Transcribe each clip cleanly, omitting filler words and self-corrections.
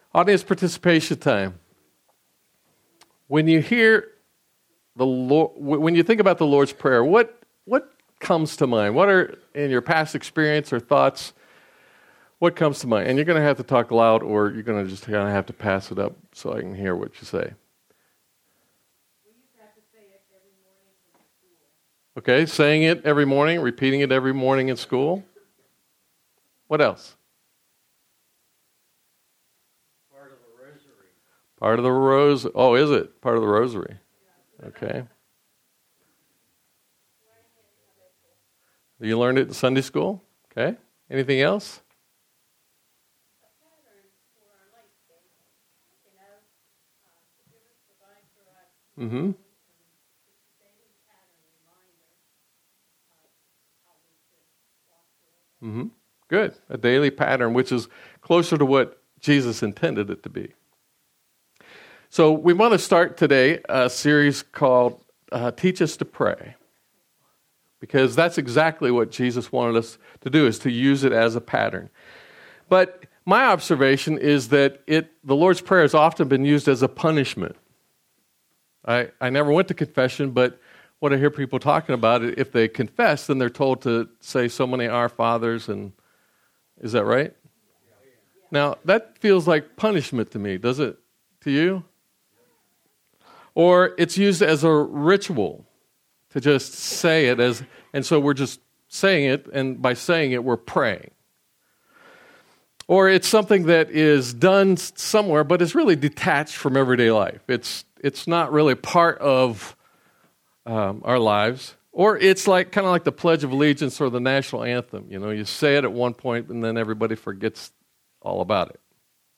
Audience participation time. When you hear the Lord, when you think about the Lord's Prayer, what comes to mind? What are, in your past experience or thoughts, what comes to mind? And you're going to have to talk loud, or you're going to just kind of have to pass it up so I can hear what you say. We used to have to say it every morning in school. Okay, saying it every morning, repeating it every morning in school. What else? Part of the rosary. Part of the rosary. Oh, is it? Part of the rosary. Okay. You learned it in Sunday school? Okay. Anything else? A pattern for our life, you know, forgive us, provide for us. Mm-hmm. It's a daily pattern reminder of how we should walk through it. Mm-hmm. Good. A daily pattern, which is closer to what Jesus intended it to be. So we want to start today a series called Teach Us to Pray. Because that's exactly what Jesus wanted us to do, is to use it as a pattern. But my observation is that the Lord's Prayer has often been used as a punishment. I never went to confession, but what I hear people talking about it, if they confess, then they're told to say so many Our Fathers, and is that right? Yeah. Now, that feels like punishment to me, does it to you? Or it's used as a ritual to just say it and so we're just saying it, and by saying it, we're praying. Or it's something that is done somewhere, but it's really detached from everyday life. It's not really part of our lives. Or it's like kind of like the Pledge of Allegiance or the national anthem. You know, you say it at one point, and then everybody forgets all about it.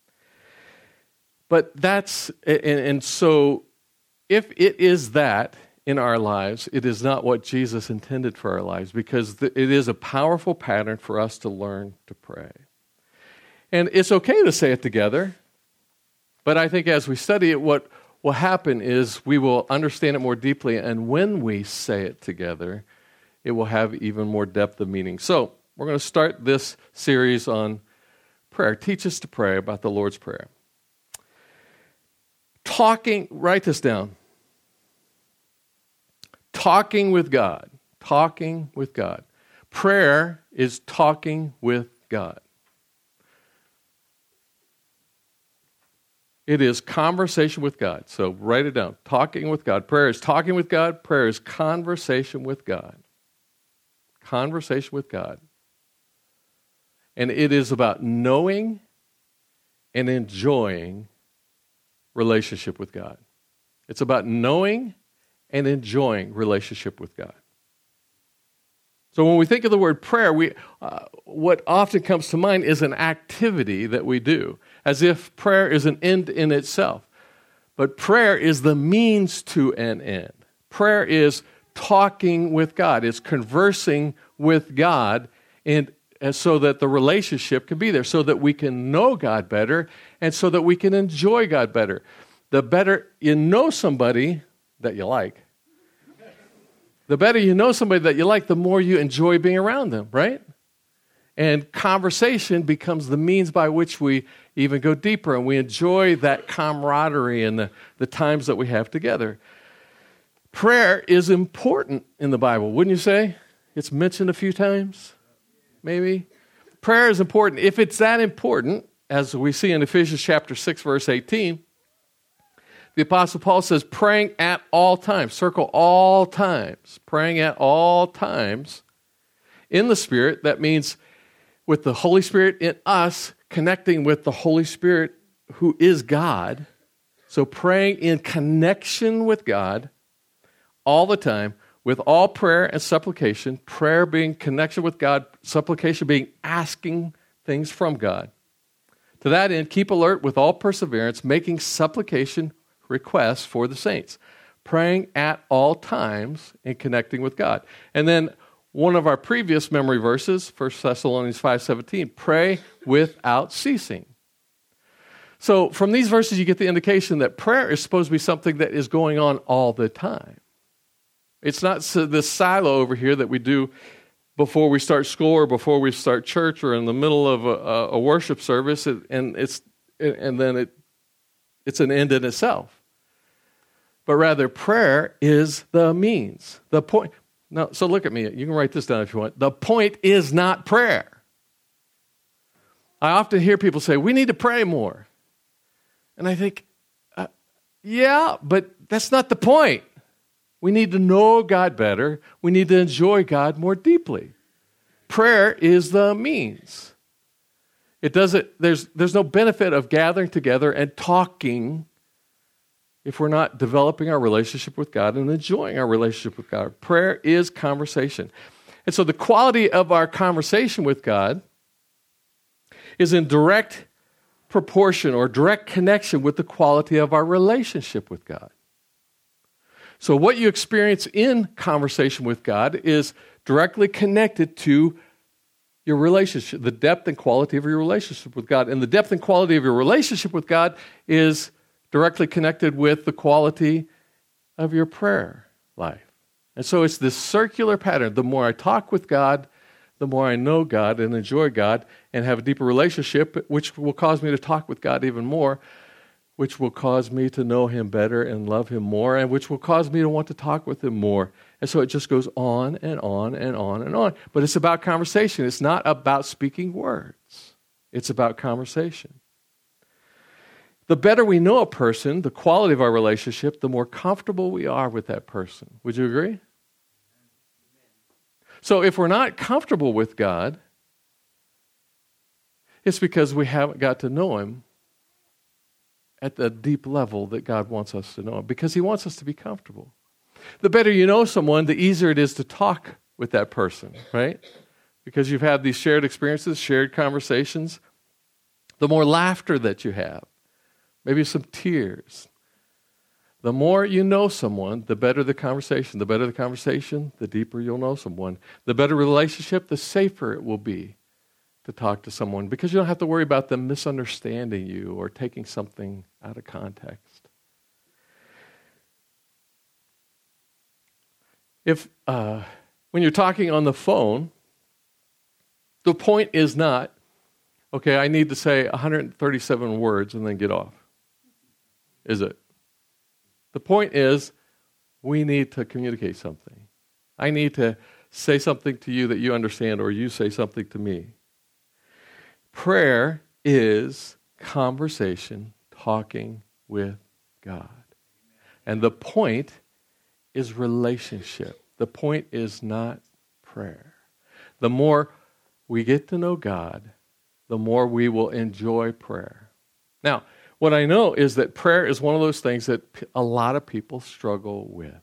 But and so if it is that in our lives, it is not what Jesus intended for our lives, because it is a powerful pattern for us to learn to pray. And it's okay to say it together, but I think as we study it, what will happen is we will understand it more deeply, and when we say it together, it will have even more depth of meaning. So we're going to start this series on prayer. Teach us to pray about the Lord's Prayer. Write this down. Talking with God. Talking with God. Prayer is talking with God. It is conversation with God. So write it down. Talking with God. Prayer is talking with God. Prayer is conversation with God. Conversation with God. And it is about knowing and enjoying relationship with God. It's about knowing and enjoying relationship with God. So when we think of the word prayer, what often comes to mind is an activity that we do, as if prayer is an end in itself. But prayer is the means to an end. Prayer is talking with God. It's conversing with God, and so that the relationship can be there, so that we can know God better, and so that we can enjoy God better. The better you know somebody that you like, the better you know somebody that you like, the more you enjoy being around them, right? And conversation becomes the means by which we even go deeper, and we enjoy that camaraderie and the times that we have together. Prayer is important in the Bible, wouldn't you say? It's mentioned a few times, maybe. Prayer is important. If it's that important, as we see in Ephesians chapter 6, verse 18, the Apostle Paul says, praying at all times. Circle all times. Praying at all times in the Spirit. That means with the Holy Spirit in us, connecting with the Holy Spirit who is God. So praying in connection with God all the time, with all prayer and supplication. Prayer being connection with God, supplication being asking things from God. To that end, keep alert with all perseverance, making supplication requests for the saints, praying at all times and connecting with God. And then one of our previous memory verses, 1 Thessalonians 5:17, pray without ceasing. So from these verses, you get the indication that prayer is supposed to be something that is going on all the time. It's not this silo over here that we do before we start school or before we start church or in the middle of a worship service, and and then it's an end in itself. But rather, prayer is the means. The point. No, so look at me. You can write this down if you want. The point is not prayer. I often hear people say, we need to pray more. And I think, yeah, but that's not the point. We need to know God better. We need to enjoy God more deeply. Prayer is the means. It doesn't. There's no benefit of gathering together and talking if we're not developing our relationship with God and enjoying our relationship with God. Prayer is conversation. And so the quality of our conversation with God is in direct proportion or direct connection with the quality of our relationship with God. So what you experience in conversation with God is directly connected to your relationship, the depth and quality of your relationship with God. And the depth and quality of your relationship with God is directly connected with the quality of your prayer life. And so it's this circular pattern. The more I talk with God, the more I know God and enjoy God and have a deeper relationship, which will cause me to talk with God even more, which will cause me to know Him better and love Him more, and which will cause me to want to talk with Him more. And so it just goes on and on and on and on. But it's about conversation. It's not about speaking words. It's about conversation. The better we know a person, the quality of our relationship, the more comfortable we are with that person. Would you agree? So if we're not comfortable with God, it's because we haven't got to know Him at the deep level that God wants us to know Him, because He wants us to be comfortable. The better you know someone, the easier it is to talk with that person, right? Because you've had these shared experiences, shared conversations. The more laughter that you have, maybe some tears. The more you know someone, the better the conversation. The better the conversation, the deeper you'll know someone. The better relationship, the safer it will be to talk to someone, because you don't have to worry about them misunderstanding you or taking something out of context. If when you're talking on the phone, the point is not, okay, I need to say 137 words and then get off. Is it? The point is, we need to communicate something. I need to say something to you that you understand, or you say something to me. Prayer is conversation, talking with God. And the point is relationship. The point is not prayer. The more we get to know God, the more we will enjoy prayer. Now, what I know is that prayer is one of those things that a lot of people struggle with.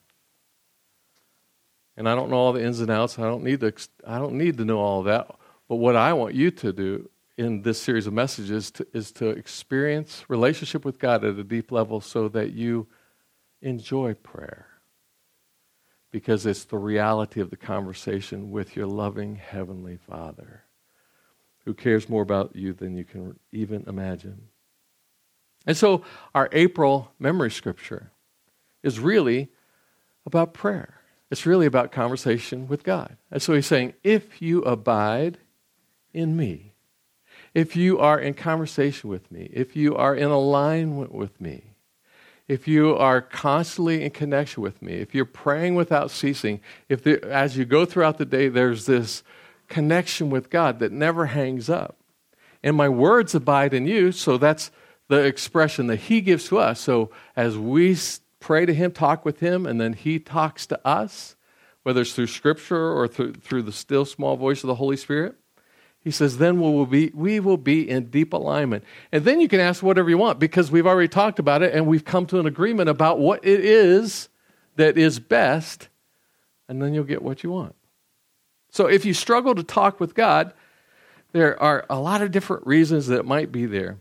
And I don't know all the ins and outs. I don't need to know all of that. But what I want you to do in this series of messages is to experience relationship with God at a deep level so that you enjoy prayer. Because it's the reality of the conversation with your loving Heavenly Father, who cares more about you than you can even imagine. And so our April memory scripture is really about prayer. It's really about conversation with God. And so he's saying, if you abide in me, if you are in conversation with me, if you are in alignment with me, if you are constantly in connection with me, if you're praying without ceasing, as you go throughout the day, there's this connection with God that never hangs up. And my words abide in you, so that's the expression that He gives to us. So as we pray to Him, talk with Him, and then He talks to us, whether it's through Scripture or through the still small voice of the Holy Spirit, He says, then we will be in deep alignment. And then you can ask whatever you want, because we've already talked about it, and we've come to an agreement about what it is that is best, and then you'll get what you want. So if you struggle to talk with God, there are a lot of different reasons that it might be there.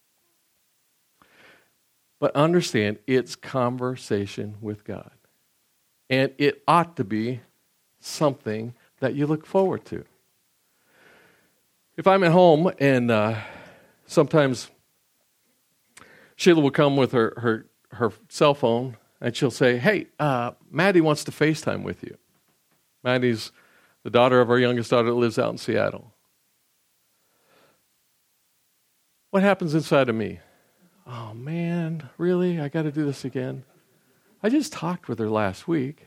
But understand, it's conversation with God. And it ought to be something that you look forward to. If I'm at home and sometimes Sheila will come with her cell phone and she'll say, hey, Maddie wants to FaceTime with you. Maddie's the daughter of our youngest daughter that lives out in Seattle. What happens inside of me? oh man, really? I got to do this again? I just talked with her last week.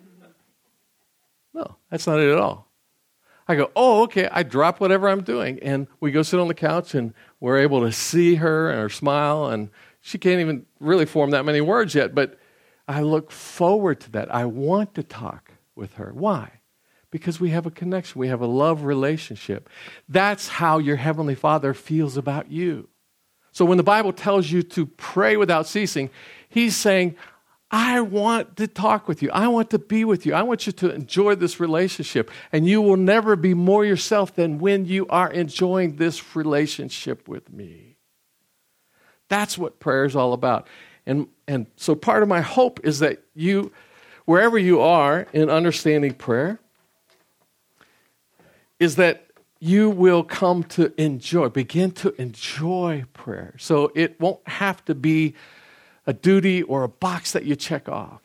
No, that's not it at all. I go, oh, okay, I drop whatever I'm doing, and we go sit on the couch, and we're able to see her and her smile, and she can't even really form that many words yet, but I look forward to that. I want to talk with her. Why? Because we have a connection. We have a love relationship. That's how your Heavenly Father feels about you. So when the Bible tells you to pray without ceasing, He's saying, I want to talk with you. I want to be with you. I want you to enjoy this relationship. And you will never be more yourself than when you are enjoying this relationship with me. That's what prayer is all about. And so part of my hope is that you, wherever you are in understanding prayer, is that you will come to begin to enjoy prayer. So it won't have to be a duty or a box that you check off.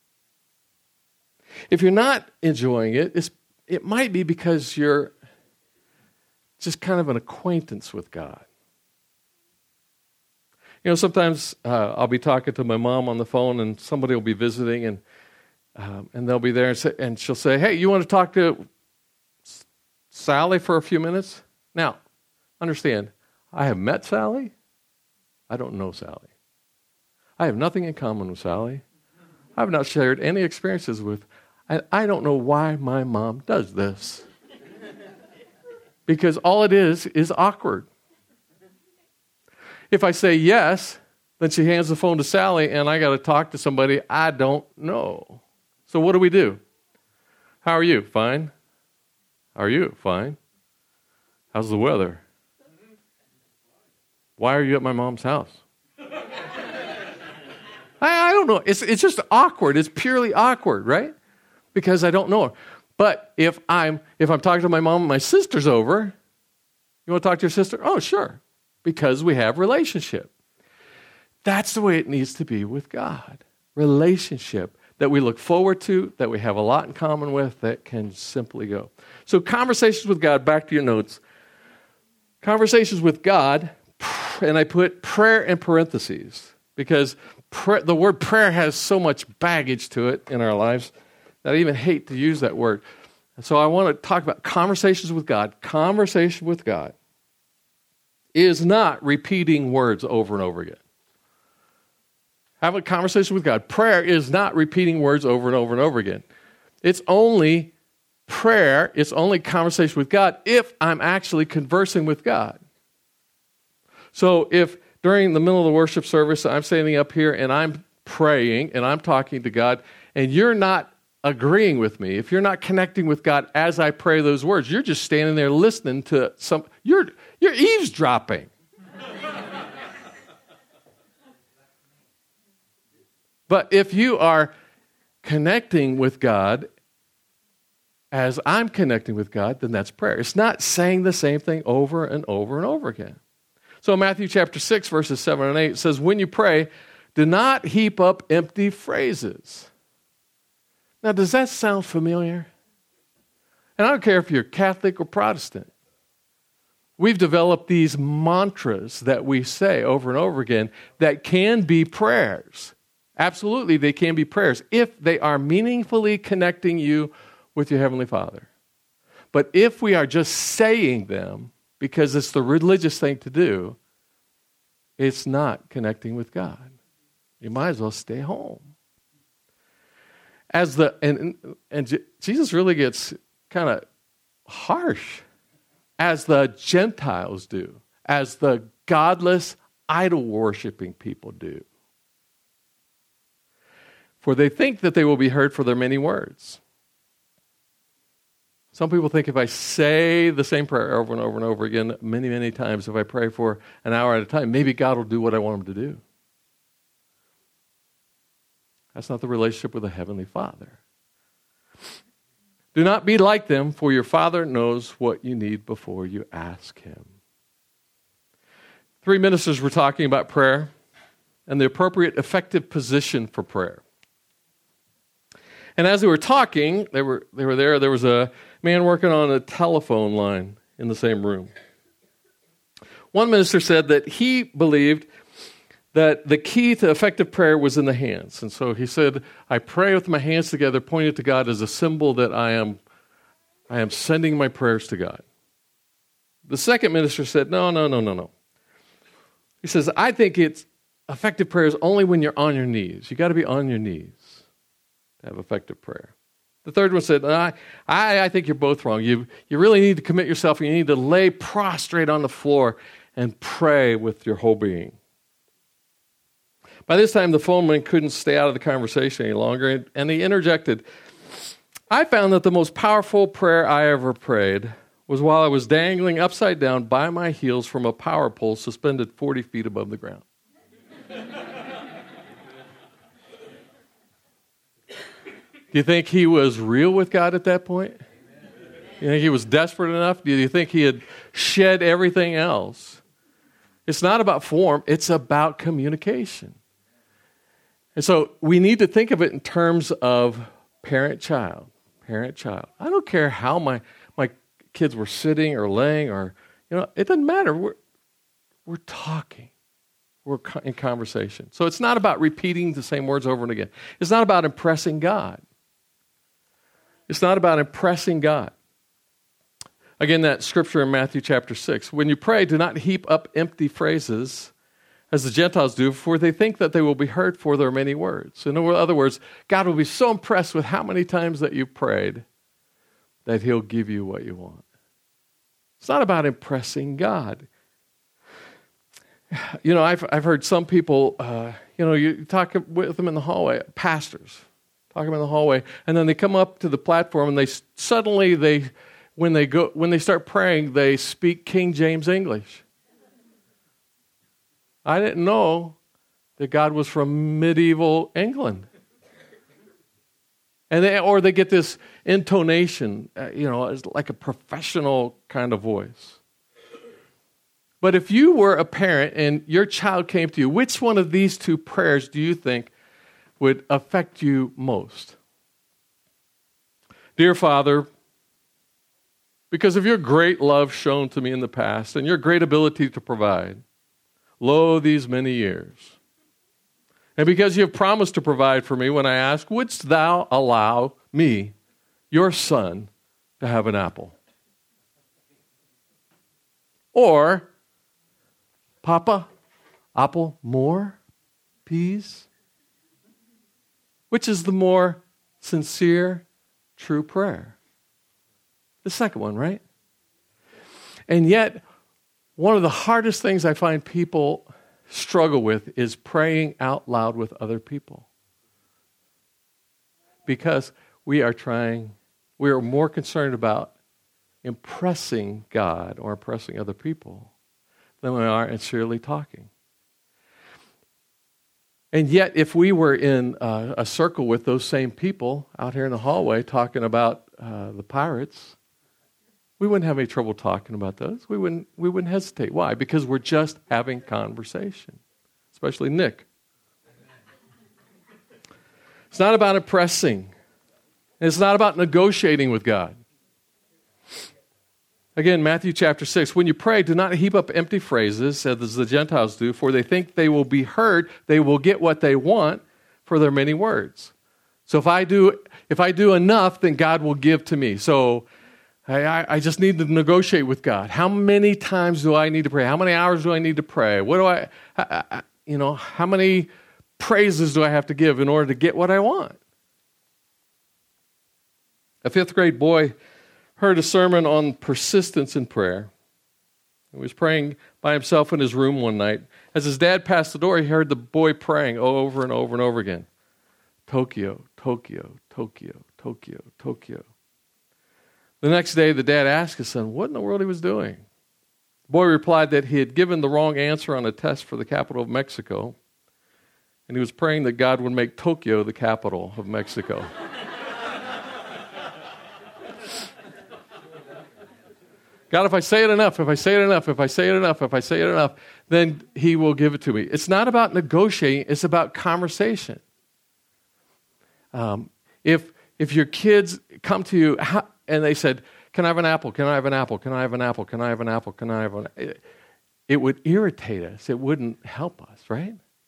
If you're not enjoying it, it might be because you're just kind of an acquaintance with God. You know, sometimes I'll be talking to my mom on the phone, and somebody will be visiting, and they'll be there, and she'll say, hey, you want to talk to Sally for a few minutes? Now, understand, I have met Sally. I don't know Sally. I have nothing in common with Sally. I have not shared any experiences with. I don't know why my mom does this. Because all it is awkward. If I say yes, then she hands the phone to Sally, and I got to talk to somebody I don't know. So what do? How are you? Fine. How are you? Fine. How's the weather? Why are you at my mom's house? I don't know. It's just awkward. It's purely awkward, right? Because I don't know her. But if I'm talking to my mom and my sister's over, you want to talk to your sister? Oh, sure. Because we have relationship. That's the way it needs to be with God. Relationship that we look forward to, that we have a lot in common with, that can simply go. So conversations with God, back to your notes. Conversations with God, and I put prayer in parentheses because the word prayer has so much baggage to it in our lives that I even hate to use that word. And so I want to talk about conversations with God. Conversation with God is not repeating words over and over again. Have a conversation with God. Prayer is not repeating words over and over and over again. It's only prayer, it's only conversation with God if I'm actually conversing with God. So if during the middle of the worship service, I'm standing up here and I'm praying and I'm talking to God, and you're not agreeing with me, if you're not connecting with God as I pray those words, you're just standing there listening to you're eavesdropping. But if you are connecting with God as I'm connecting with God, then that's prayer. It's not saying the same thing over and over and over again. So Matthew chapter 6, verses 7 and 8 says, when you pray, do not heap up empty phrases. Now, does that sound familiar? And I don't care if you're Catholic or Protestant. We've developed these mantras that we say over and over again that can be prayers. Absolutely, they can be prayers if they are meaningfully connecting you with your Heavenly Father. But if we are just saying them because it's the religious thing to do, it's not connecting with God. You might as well stay home. And Jesus really gets kind of harsh, as the Gentiles do, as the godless, idol-worshiping people do. For they think that they will be heard for their many words. Some people think if I say the same prayer over and over and over again, many, many times, if I pray for an hour at a time, maybe God will do what I want him to do. That's not the relationship with the Heavenly Father. Do not be like them, for your Father knows what you need before you ask him. 3 ministers were talking about prayer and the appropriate effective position for prayer. And as they were talking, they were there. There was a man working on a telephone line in the same room. One minister said that he believed that the key to effective prayer was in the hands. And so he said, I pray with my hands together, pointed to God as a symbol that I am sending my prayers to God. The second minister said, no. He says, I think it's effective prayer is only when you're on your knees. You got to be on your knees to have effective prayer. The third one said, I think you're both wrong. You really need to commit yourself. You need to lay prostrate on the floor and pray with your whole being. By this time, the phone man couldn't stay out of the conversation any longer, and he interjected, I found that the most powerful prayer I ever prayed was while I was dangling upside down by my heels from a power pole suspended 40 feet above the ground. Do you think he was real with God at that point? You think he was desperate enough? Do you think he had shed everything else? It's not about form, it's about communication. And so we need to think of it in terms of parent-child. Parent-child. I don't care how my kids were sitting or laying or, it doesn't matter. We're talking. We're in conversation. So it's not about repeating the same words over and again. It's not about impressing God. It's not about impressing God. Again, that scripture in Matthew chapter 6. When you pray, do not heap up empty phrases as the Gentiles do, for they think that they will be heard for their many words. In other words, God will be so impressed with how many times that you prayed that he'll give you what you want. It's not about impressing God. I've heard some people, you talk with them in the hallway, pastors, talk them in the hallway, and then they come up to the platform and when they start praying, they speak King James English. I didn't know that God was from medieval England. And they get this intonation, it's like a professional kind of voice. But if you were a parent and your child came to you, which one of these two prayers do you think would affect you most? Dear Father, because of your great love shown to me in the past and your great ability to provide, lo, these many years. And because you have promised to provide for me when I ask, wouldst thou allow me, your son, to have an apple? Or, Papa, apple more, please? Which is the more sincere, true prayer? The second one, right? And yet, one of the hardest things I find people struggle with is praying out loud with other people. Because we are more concerned about impressing God or impressing other people than we are sincerely talking. And yet, if we were in a circle with those same people out here in the hallway talking about the pirates, we wouldn't have any trouble talking about those. We wouldn't hesitate. Why? Because we're just having conversation, especially Nick. It's not about impressing. It's not about negotiating with God. Again, Matthew chapter 6, when you pray, do not heap up empty phrases, as the Gentiles do, for they think they will be heard, they will get what they want for their many words. So if I do enough, then God will give to me. So I just need to negotiate with God. How many times do I need to pray? How many hours do I need to pray? How many praises do I have to give in order to get what I want? A 5th grade boy heard a sermon on persistence in prayer. He was praying by himself in his room one night. As his dad passed the door, he heard the boy praying over and over and over again. Tokyo, Tokyo, Tokyo, Tokyo, Tokyo. The next day, the dad asked his son what in the world he was doing. The boy replied that he had given the wrong answer on a test for the capital of Mexico, and he was praying that God would make Tokyo the capital of Mexico. God, if I say it enough, then he will give it to me. It's not about negotiating, it's about conversation. If your kids come to you and they said, can I have an apple? Can I have an apple? Can I have an apple? Can I have an apple? Can I have an apple? It would irritate us. It wouldn't help us, right?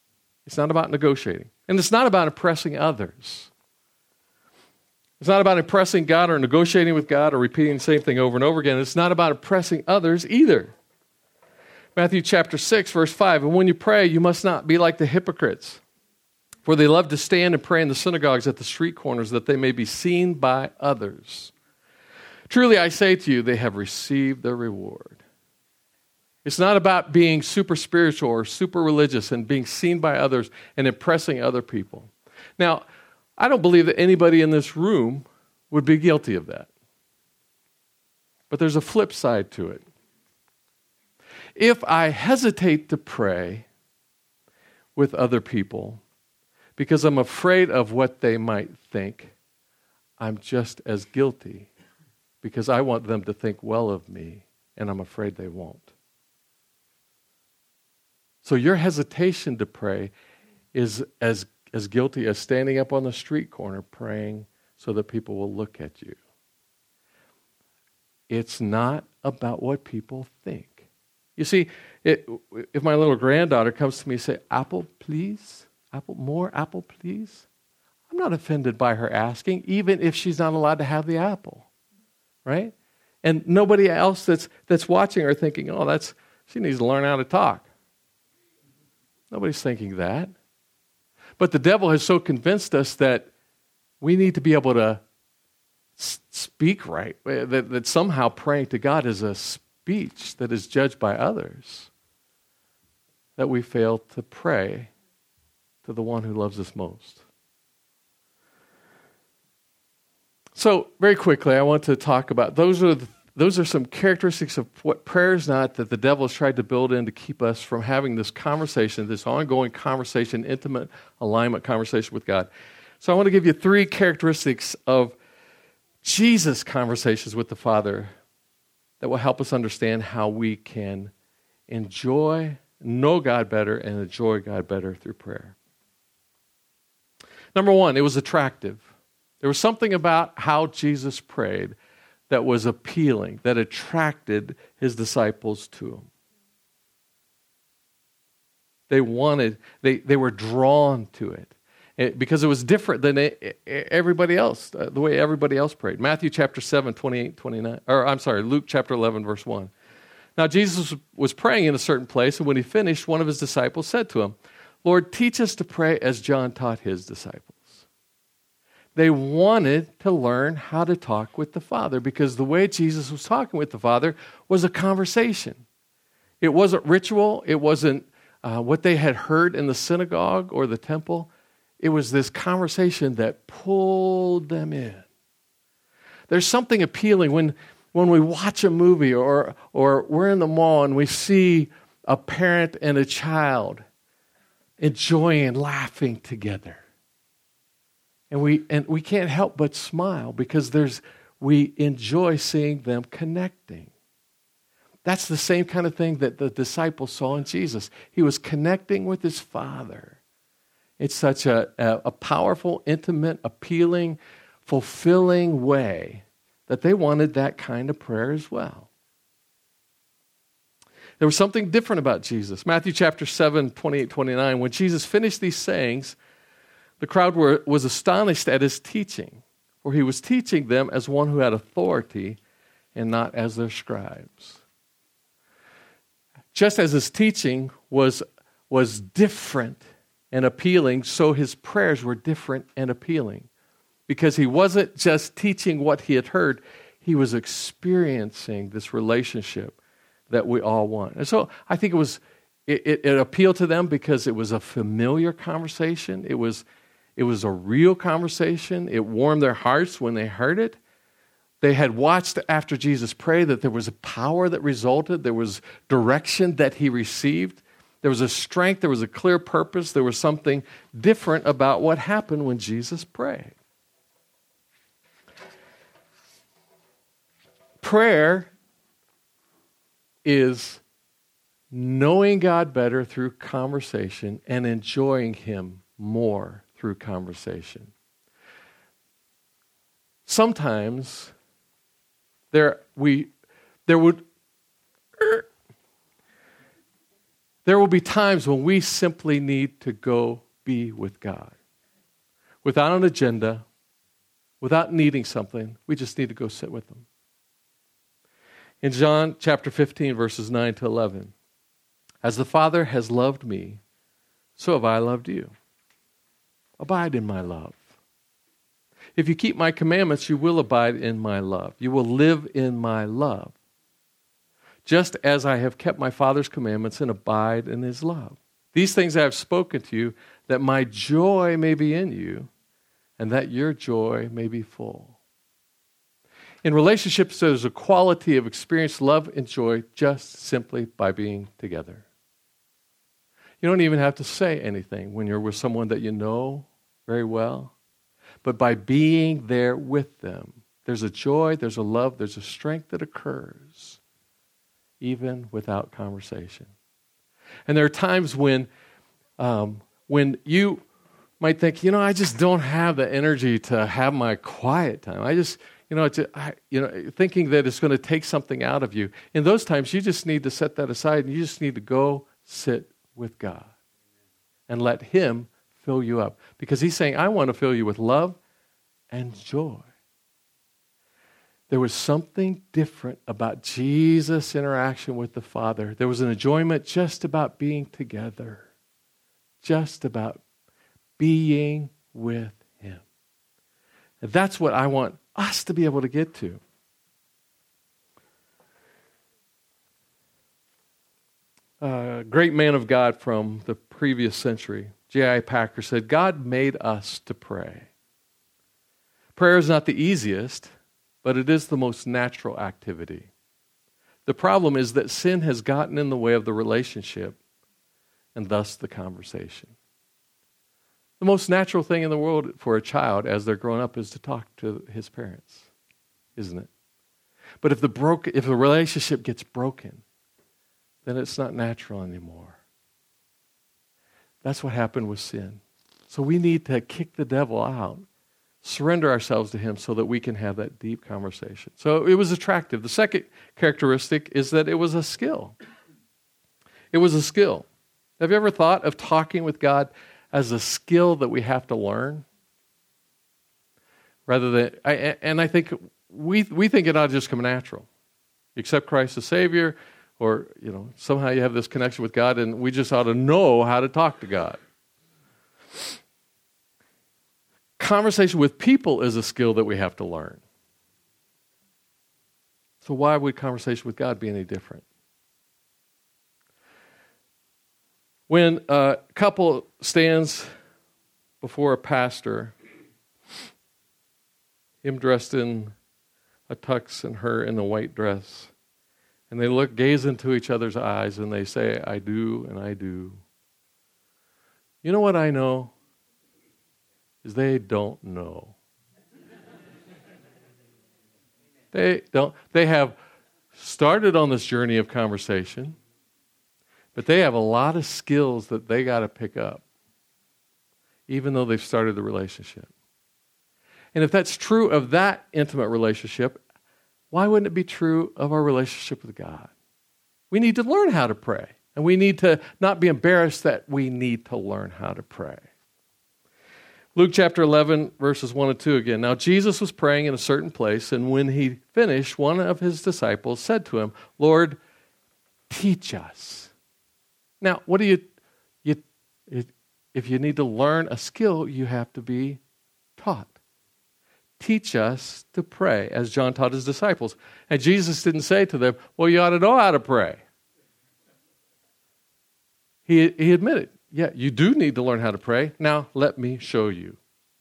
It's not about negotiating. And it's not about impressing others. It's not about impressing God or negotiating with God or repeating the same thing over and over again. It's not about impressing others either. Matthew chapter 6, verse 5, and when you pray, you must not be like the hypocrites, for they love to stand and pray in the synagogues at the street corners that they may be seen by others. Truly, I say to you, they have received their reward. It's not about being super spiritual or super religious and being seen by others and impressing other people. Now, I don't believe that anybody in this room would be guilty of that. But there's a flip side to it. If I hesitate to pray with other people because I'm afraid of what they might think, I'm just as guilty because I want them to think well of me, and I'm afraid they won't. So your hesitation to pray is as guilty as standing up on the street corner praying so that people will look at you. It's not about what people think. You see, if my little granddaughter comes to me and says, apple, please? Apple, more apple, please? I'm not offended by her asking, even if she's not allowed to have the apple, right? And nobody else that's watching her thinking, she needs to learn how to talk. Nobody's thinking that. But the devil has so convinced us that we need to be able to speak right, that somehow praying to God is a speech that is judged by others, that we fail to pray to the one who loves us most. So, very quickly, I want to talk about, those are some characteristics of what prayer is not that the devil has tried to build in to keep us from having this conversation, this ongoing conversation, intimate alignment conversation with God. So I want to give you 3 characteristics of Jesus' conversations with the Father that will help us understand how we can know God better and enjoy God better through prayer. Number 1, it was attractive. There was something about how Jesus prayed that was appealing, that attracted his disciples to him. They were drawn to it because it was different than everybody else, the way everybody else prayed. Matthew chapter 7, 28, 29, Luke chapter 11, verse 1. Now Jesus was praying in a certain place, and when he finished, one of his disciples said to him, Lord, teach us to pray as John taught his disciples. They wanted to learn how to talk with the Father because the way Jesus was talking with the Father was a conversation. It wasn't ritual. It wasn't what they had heard in the synagogue or the temple. It was this conversation that pulled them in. There's something appealing when we watch a movie or we're in the mall and we see a parent and a child enjoying and laughing together. And we can't help but smile because we enjoy seeing them connecting. That's the same kind of thing that the disciples saw in Jesus. He was connecting with his Father. It's such a powerful, intimate, appealing, fulfilling way that they wanted that kind of prayer as well. There was something different about Jesus. Matthew chapter 7, 28, 29, when Jesus finished these sayings, the crowd was astonished at his teaching, for he was teaching them as one who had authority and not as their scribes. Just as his teaching was different and appealing, so his prayers were different and appealing. Because he wasn't just teaching what he had heard, he was experiencing this relationship that we all want. And so I think it appealed to them because it was a familiar conversation. It was a real conversation. It warmed their hearts when they heard it. They had watched after Jesus prayed that there was a power that resulted. There was direction that he received. There was a strength. There was a clear purpose. There was something different about what happened when Jesus prayed. Prayer is knowing God better through conversation and enjoying him more through conversation. Sometimes there would There will be times when we simply need to go be with God. Without an agenda, without needing something, we just need to go sit with Him. In John chapter 15, verses 9 to 11, as the Father has loved me, so have I loved you. Abide in my love. If you keep my commandments, you will abide in my love. You will live in my love. Just as I have kept my Father's commandments and abide in His love. These things I have spoken to you, that my joy may be in you, and that your joy may be full. In relationships, there's a quality of experienced love and joy just simply by being together. You don't even have to say anything when you're with someone that you know very well, but by being there with them, there's a joy, there's a love, there's a strength that occurs even without conversation. And there are times when you might think, I just don't have the energy to have my quiet time. I just, thinking that it's going to take something out of you. In those times, you just need to set that aside and you just need to go sit with God and let Him fill you up. Because He's saying, I want to fill you with love and joy. There was something different about Jesus' interaction with the Father. There was an enjoyment just about being together, just about being with Him. And that's what I want us to be able to get to. A great man of God from the previous century, J.I. Packer, said, God made us to pray. Prayer is not the easiest, but it is the most natural activity. The problem is that sin has gotten in the way of the relationship and thus the conversation. The most natural thing in the world for a child as they're growing up is to talk to his parents, isn't it? But if the relationship gets broken, then it's not natural anymore. That's what happened with sin. So we need to kick the devil out, surrender ourselves to Him so that we can have that deep conversation. So it was attractive. The second characteristic is that it was a skill. It was a skill. Have you ever thought of talking with God as a skill that we have to learn? Rather than, I think we think it ought to just come natural. You accept Christ as Savior, or somehow you have this connection with God, and we just ought to know how to talk to God. Conversation with people is a skill that we have to learn. So why would conversation with God be any different? When a couple stands before a pastor, him dressed in a tux and her in a white dress, and they gaze into each other's eyes and they say, I do and I do. You know what I know? Is they don't know. They have started on this journey of conversation, but they have a lot of skills that they got to pick up, even though they've started the relationship. And if that's true of that intimate relationship, why wouldn't it be true of our relationship with God? We need to learn how to pray, and we need to not be embarrassed that we need to learn how to pray. Luke chapter 11, verses 1 and 2 again. Now Jesus was praying in a certain place, and when He finished, one of His disciples said to Him, Lord, teach us. Now, what do you if you need to learn a skill, you have to be taught. Teach us to pray, as John taught His disciples. And Jesus didn't say to them, well, you ought to know how to pray. He admitted, yeah, you do need to learn how to pray. Now, let me show you.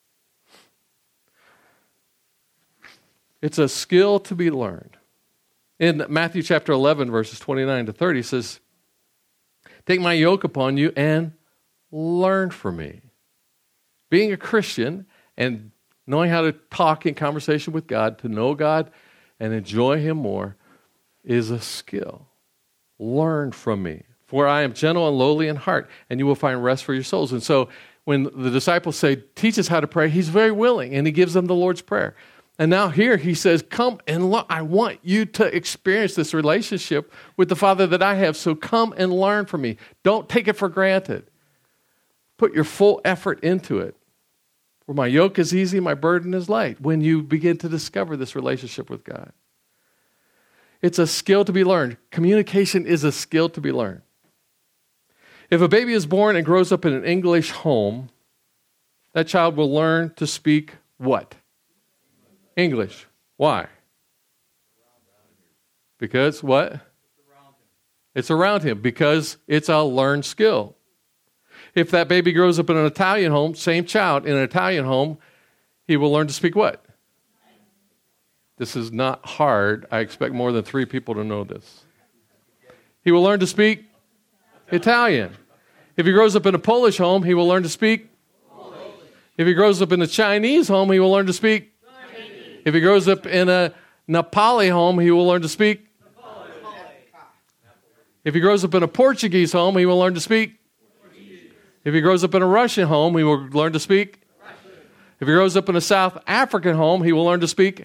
It's a skill to be learned. In Matthew chapter 11, verses 29 to 30, it says, take my yoke upon you and learn from me. Being a Christian and knowing how to talk in conversation with God, to know God and enjoy Him more, is a skill. Learn from me. For I am gentle and lowly in heart, and you will find rest for your souls. And so when the disciples say, teach us how to pray, He's very willing, and He gives them the Lord's Prayer. And now here he says, come and look. I want you to experience this relationship with the Father that I have. So come and learn from me. Don't take it for granted. Put your full effort into it. For my yoke is easy, my burden is light. When you begin to discover this relationship with God. It's a skill to be learned. Communication is a skill to be learned. If a baby is born and grows up in an English home, that child will learn to speak what? English. Why? Because what? It's around him. Because it's a learned skill. If that baby grows up in an Italian home, same child in an Italian home, he will learn to speak what? This is not hard. I expect more than 3 people to know this. He will learn to speak Italian. If he grows up in a Polish home, he will learn to speak Polish. If he grows up in a Chinese home, he will learn to speak Chinese. If he grows up in a Nepali home, he will learn to speak Nepali. If he grows up in a Portuguese home, he will learn to speak Portuguese. If he grows up in a Russian home, he will learn to speak Russian. If he grows up in a South African home, he will learn to speak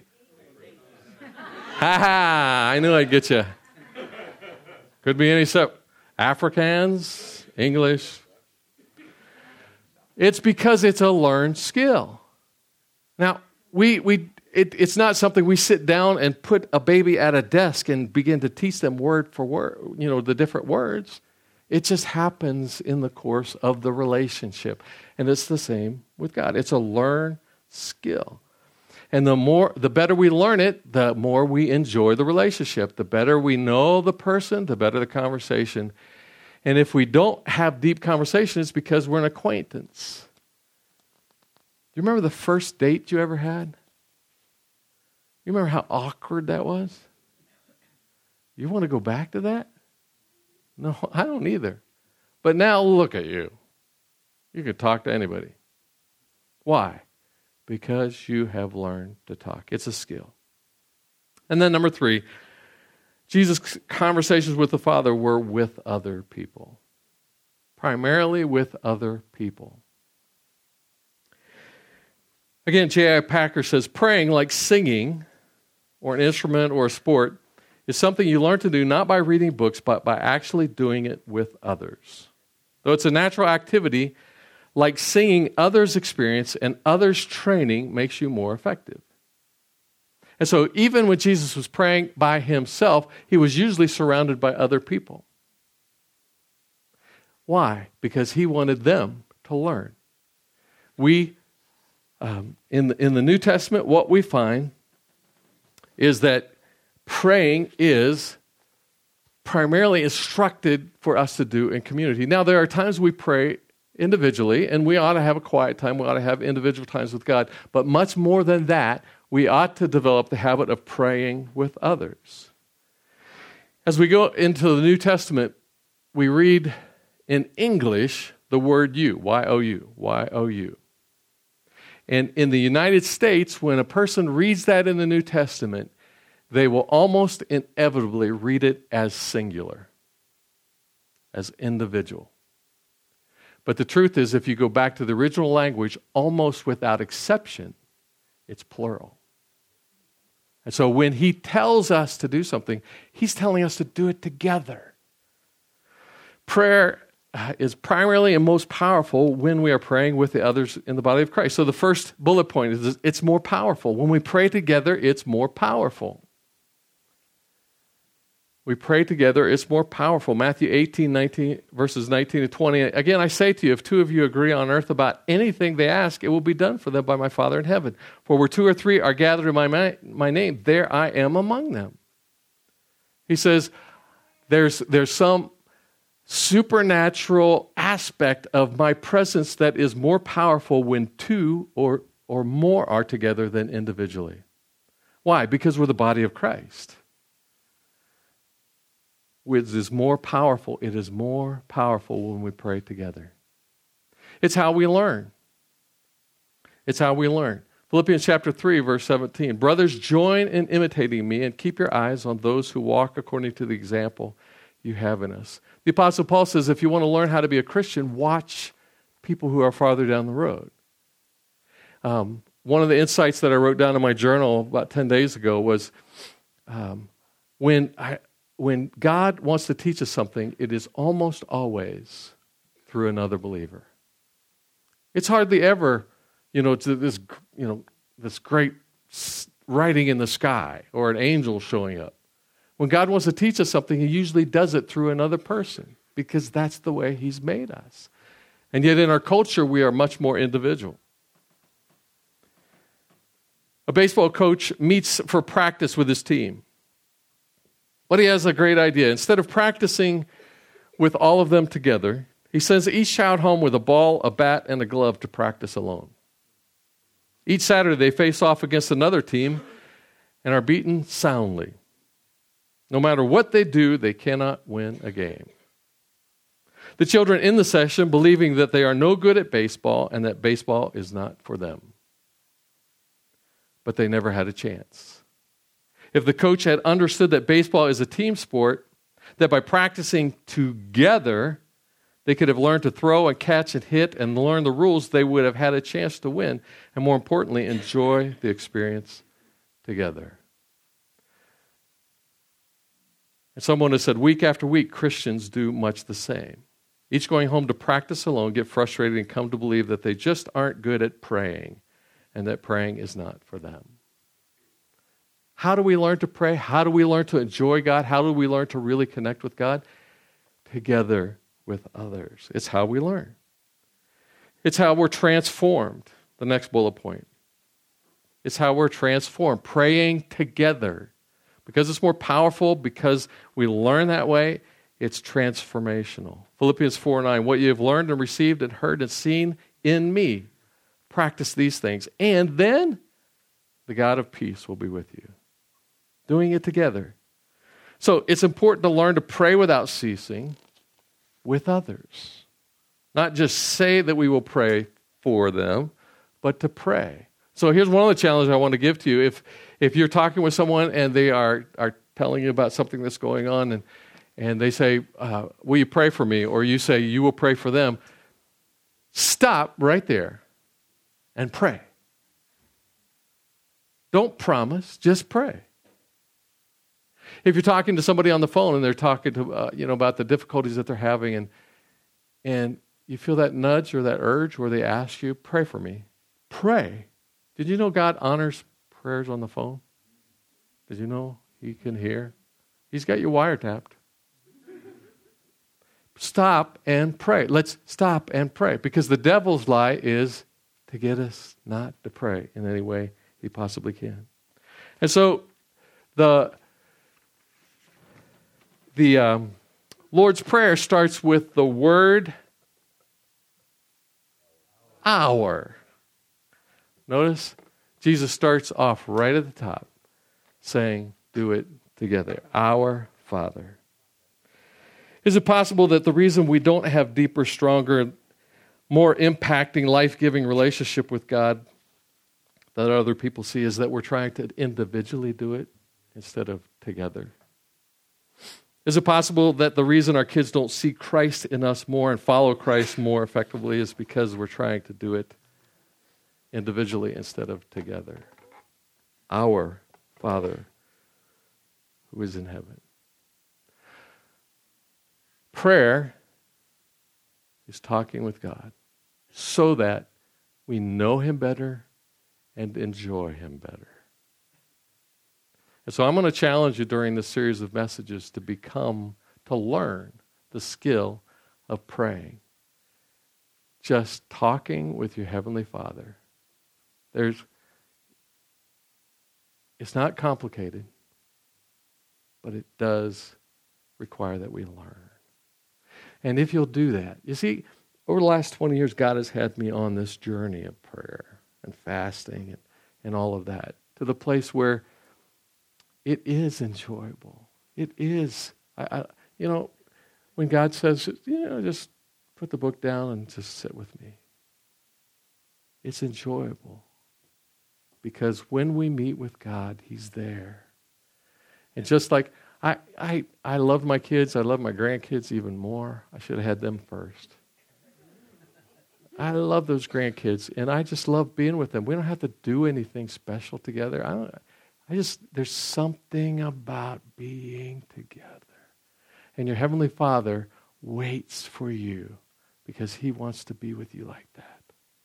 ha! I knew I'd get you. Could be any Afrikaans, English. It's because it's a learned skill. Now, it's not something we sit down and put a baby at a desk and begin to teach them word for word, the different words. It just happens in the course of the relationship. And it's the same with God. It's a learned skill. And the better we learn it, the more we enjoy the relationship. The better we know the person, the better the conversation. And if we don't have deep conversation, it's because we're an acquaintance. Do you remember the first date you ever had? You remember how awkward that was? You want to go back to that? No, I don't either. But now look at you. You can talk to anybody. Why? Because you have learned to talk. It's a skill. And then number 3, Jesus' conversations with the Father were with other people. Primarily with other people. Again, J.I. Packer says, praying like singing or an instrument or a sport is something you learn to do not by reading books, but by actually doing it with others. Though it's a natural activity, like singing, others' experience and others' training makes you more effective. And so even when Jesus was praying by himself, he was usually surrounded by other people. Why? Because he wanted them to learn. We, in the New Testament, what we find is that praying is primarily instructed for us to do in community. Now, there are times we pray individually, and we ought to have a quiet time. We ought to have individual times with God. But much more than that, we ought to develop the habit of praying with others. As we go into the New Testament, we read in English the word you, Y-O-U, Y-O-U. And in the United States, when a person reads that in the New Testament, they will almost inevitably read it as singular, as individual. But the truth is, if you go back to the original language, almost without exception, it's plural. And so when he tells us to do something, he's telling us to do it together. Prayer is primarily and most powerful when we are praying with the others in the body of Christ. So the first bullet point is it's more powerful. When we pray together, it's more powerful. We pray together, it's more powerful. Matthew 18, verses 19 to 20. Again, I say to you, if 2 of you agree on earth about anything they ask, it will be done for them by my Father in heaven. For where 2 or 3 are gathered in my name, there I am among them. He says, there's some supernatural aspect of my presence that is more powerful when 2 or more are together than individually. Why? Because we're the body of Christ. It is more powerful. It is more powerful when we pray together. It's how we learn. It's how we learn. Philippians chapter 3, verse 17. Brothers, join in imitating me and keep your eyes on those who walk according to the example you have in us. The Apostle Paul says if you want to learn how to be a Christian, watch people who are farther down the road. one of the insights that I wrote down in my journal about 10 days ago was when God wants to teach us something, it is almost always through another believer. It's hardly ever, this great writing in the sky or an angel showing up. When God wants to teach us something, he usually does it through another person because that's the way he's made us. And yet in our culture, we are much more individual. A baseball coach meets for practice with his team. But he has a great idea. Instead of practicing with all of them together, he sends each child home with a ball, a bat, and a glove to practice alone. Each Saturday, they face off against another team and are beaten soundly. No matter what they do, they cannot win a game. The children in the session believing that they are no good at baseball and that baseball is not for them. But they never had a chance. If the coach had understood that baseball is a team sport, that by practicing together, they could have learned to throw and catch and hit and learn the rules, they would have had a chance to win and, more importantly, enjoy the experience together. And someone has said, week after week, Christians do much the same. Each going home to practice alone, get frustrated, and come to believe that they just aren't good at praying and that praying is not for them. How do we learn to pray? How do we learn to enjoy God? How do we learn to really connect with God? Together with others. It's how we learn. It's how we're transformed. The next bullet point. It's how we're transformed. Praying together. Because it's more powerful, because we learn that way, it's transformational. Philippians 4:9, what you have learned and received and heard and seen in me, practice these things, and then the God of peace will be with you. Doing it together. So it's important to learn to pray without ceasing with others. Not just say that we will pray for them, but to pray. So here's one of the challenges I want to give to you. If you're talking with someone and they are telling you about something that's going on and they say, will you pray for me? Or you say, you will pray for them. Stop right there and pray. Don't promise, just pray. If you're talking to somebody on the phone and they're talking to about the difficulties that they're having and you feel that nudge or that urge where they ask you, pray for me. Pray. Did you know God honors prayers on the phone? Did you know he can hear? He's got you wiretapped. Stop and pray. Let's stop and pray. Because the devil's lie is to get us not to pray in any way he possibly can. And so the Lord's Prayer starts with the word our. Notice Jesus starts off right at the top saying, do it together. Our Father. Is it possible that the reason we don't have deeper, stronger, more impacting, life-giving relationship with God that other people see is that we're trying to individually do it instead of together? Is it possible that the reason our kids don't see Christ in us more and follow Christ more effectively is because we're trying to do it individually instead of together? Our Father who is in heaven. Prayer is talking with God so that we know him better and enjoy him better. And so I'm going to challenge you during this series of messages to learn the skill of praying. Just talking with your Heavenly Father. It's not complicated, but it does require that we learn. And if you'll do that, you see, over the last 20 years, God has had me on this journey of prayer and fasting and all of that, to the place where it is enjoyable. It is, when God says, just put the book down and just sit with me. It's enjoyable. Because when we meet with God, he's there. And just like I love my kids, I love my grandkids even more. I should have had them first. I love those grandkids, and I just love being with them. We don't have to do anything special together. There's something about being together. And your Heavenly Father waits for you because He wants to be with you like that.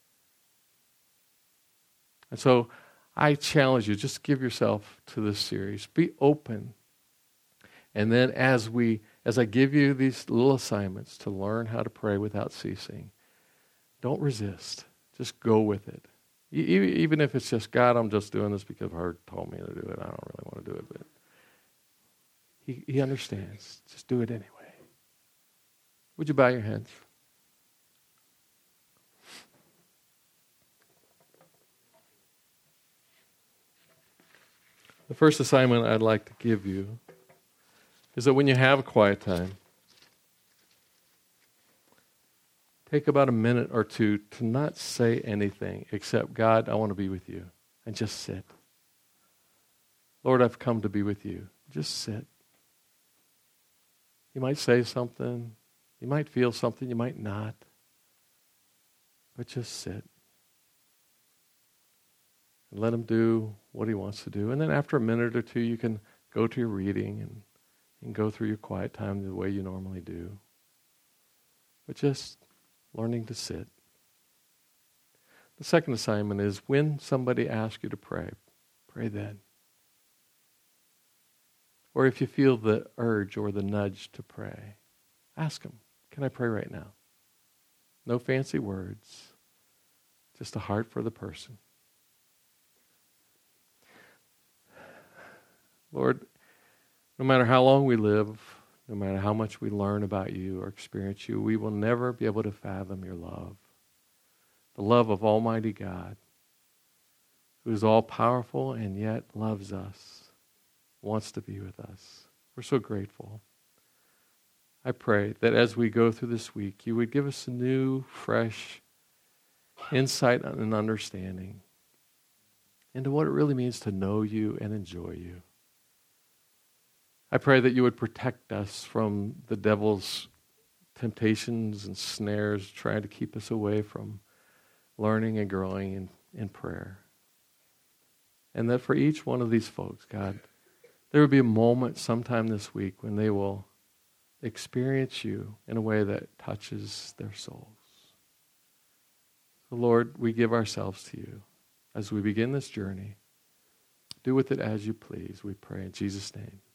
And so I challenge you, just give yourself to this series. Be open. And then as I give you these little assignments to learn how to pray without ceasing, don't resist. Just go with it. Even if it's just, God, I'm just doing this because Hart told me to do it. I don't really want to do it. But He understands. Just do it anyway. Would you bow your heads? The first assignment I'd like to give you is that when you have a quiet time, take about a minute or two to not say anything except, God, I want to be with you. And just sit. Lord, I've come to be with you. Just sit. You might say something. You might feel something. You might not. But just sit. And let Him do what He wants to do. And then after a minute or two, you can go to your reading and go through your quiet time the way you normally do. But just learning to sit. The second assignment is when somebody asks you to pray, pray then. Or if you feel the urge or the nudge to pray, ask them, can I pray right now? No fancy words, just a heart for the person. Lord, no matter how long we live, no matter how much we learn about you or experience you, we will never be able to fathom your love. The love of Almighty God, who is all-powerful and yet loves us, wants to be with us. We're so grateful. I pray that as we go through this week, you would give us a new, fresh insight and understanding into what it really means to know you and enjoy you. I pray that you would protect us from the devil's temptations and snares trying to keep us away from learning and growing in prayer. And that for each one of these folks, God, there would be a moment sometime this week when they will experience you in a way that touches their souls. So Lord, we give ourselves to you as we begin this journey. Do with it as you please, we pray in Jesus' name.